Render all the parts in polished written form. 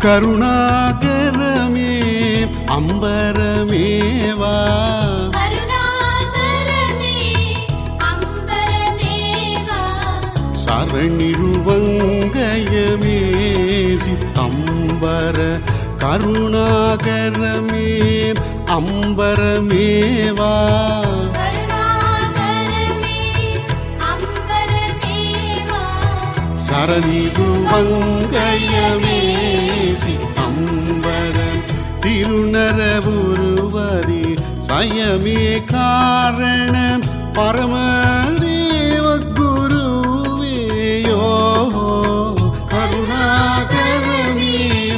கருணாகரமே அம்பரமேவா சரணிருவங்கயமே சித்தம்பர கருணாகரமே அம்பரமேவா சரணிருவங்கயமே சித்தம்பர திருநரவுருவதி சயமே காரண பரமதேவ குருவேயோ கருணாகரமே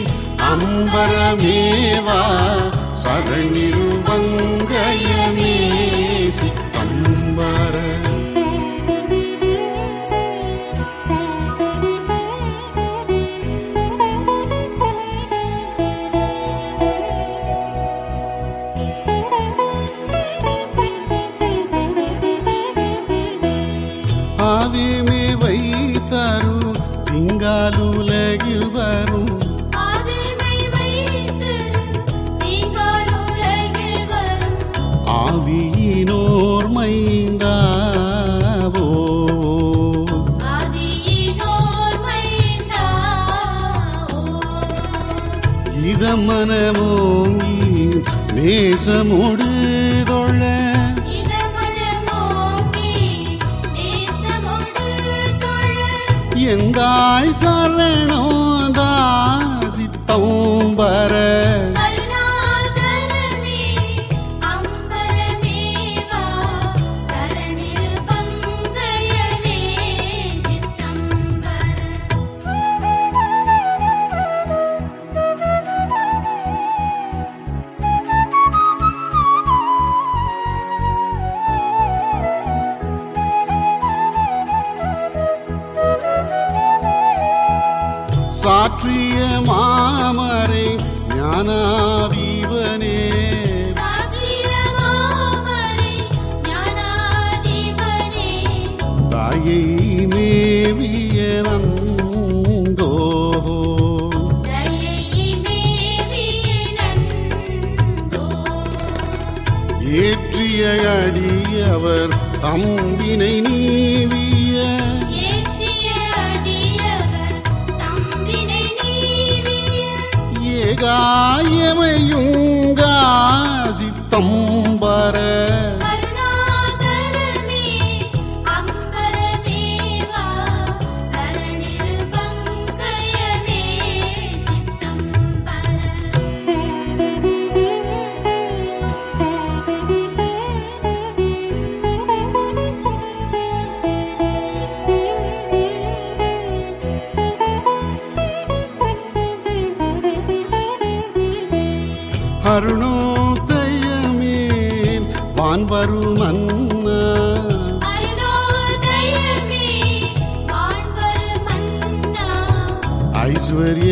அம்பரமேவா சரணிருவங்கயமே சித்தம்பர ஆதிமே வைத்தரு திங்காலுலகில் வரும் ஆதியினோர் மைந்தாவோ இதமனமோங்கி நேசமோடு தொழ எந்தாய் சரணோதா சித்தம்பர சாற்றிய மாமரை ஞானாதீபனே தாயை மேவிய நந்தோ ஏற்றிய அடியவர் தம்பினை நீவிய ஏகாயமையுங்கா சித்தம்பர அருணோதயமே வான்வரும் அண்ணா ஐஸ்வர்ய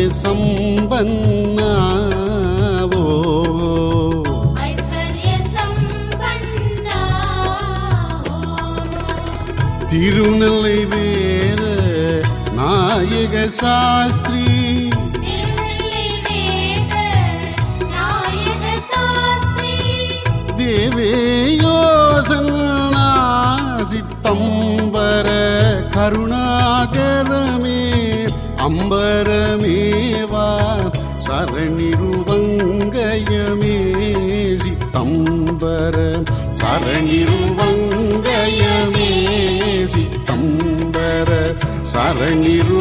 சம்பன்னாவோ திருநெல்லை வேத நாயக சாஸ்திரி தேவேயோசன்னா சித்தம்பர கருணாகரமே அம்பரமேவா சரணிருவங்கயமே சித்தம்பர சரணிருவங்கயமே சித்தம்பர சரணிரு